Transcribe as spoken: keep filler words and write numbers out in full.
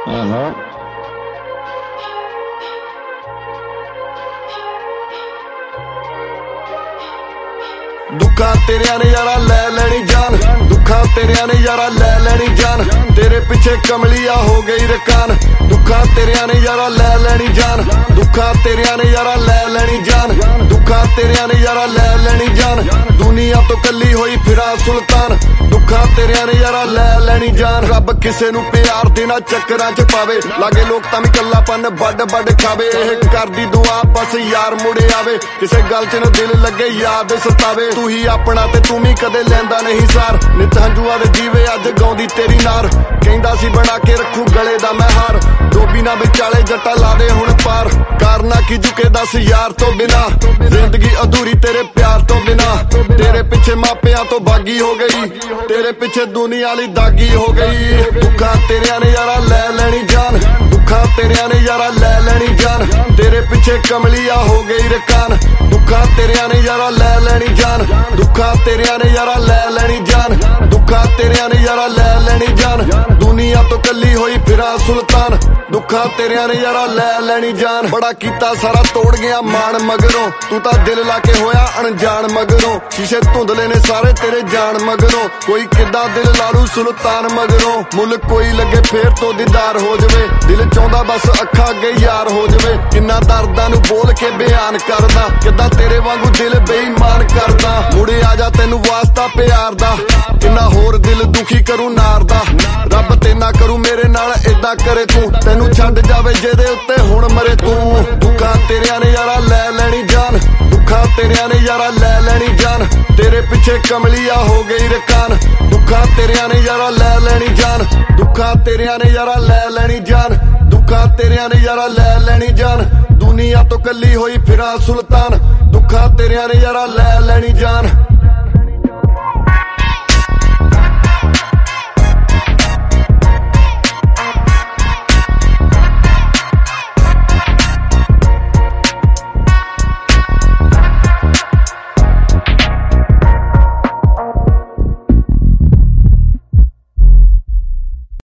Uh-huh. दुखा तेरिया ने यारा लै लैनी जान, दुखा तेरिया ने यारा लै लैनी जान, तेरे पीछे कमलिया हो गई रकान। दुखा तेरिया ने यारा लै लैनी जान, दुखा तेरिया ने यारा लै लैनी जान, दुखा तेरिया ने यारा लै लैनी जान, दुनिया तो कली होई फिरा सुल्तान। दुखा तेरिया ने यारा लै लैनी जान, रब किसे नू प्यार देना चक्करां च पावे, लागे लोग तां वी कल्लापन बड बड खावे। एह करदी दुआ बस यार मुड़े आवे, किसे गल च न दिल लगे याद सतावे। तू ही अपना ते तू भी कदे लैंदा नहीं सार, नित हंजुआ दे दीवे अज गाउंदी तेरी नार। कहंदा सी बना के रखू गले दा मैं हार, डोबी ना विचाले जट्टा ला दे हुण पार। करना की झुके दस यार तो बिना, जिंदगी अधूरी तेरे प्यार तो बिना। तेरे पिछे मापियां तो बागी हो गई, तेरे पिछे दुनिया ली दागी हो गई। दुखा तेरिया ने यारा लै लैनी जान, दुखा तेरिया ने यारा लै लैनी जान, तेरे पिछे कमलिया हो गई रकान। दुखा तेरिया ने यारा लै लैनी जान, दुखा तेरिया ने यारा लै लैनी जान, दुखा तेरिया ने यारा लै लैनी जान, दुनिया तो कली होई फिरा सुल्तान। दुखा तेरिया ने यारा लै लैनी जान, बड़ा कीता सारा तोड़ गया मान मगरों, तू तां दिल लाके होया अनजान मगरों। शीशे धुंधले ने सारे तेरे जान मगरों, कोई किदा दिल लाड़ू सुल्तान मगरों। मुल कोई लगे फेर तो दीदार हो जवे, दिल चाहुंदा बस अखा अगे यार हो जवे। किन्ना दर्दां नू बोल के बयान करदा, किदा तेरे वांगू दिल बेईमान करदा। मुड़े आजा तैनू वास्ता प्यार दा, किन्ना होर दिल दुखी करूं नार दा। रब ते ना करू मेरे नाल इदा करे तू, तैनू छड्ड जावे जेदे उत्ते हुण मरे तू। दुखा तेरिया ने यारा लै लैनी जान, दुखा तेरिया ने यारा लै लैनी जान, तेरे पिछे कमलिया हो गई रकान। दुखा तेरिया ने यारा लै लैनी जान, दुखा तेरिया ने यारा लै लैनी जान, दुखा तेरिया ने यारा लै लैनी जान, दुनिया तो कली होई फिरा सुल्तान। दुखा तेरिया ने यारा लै लैनी जान।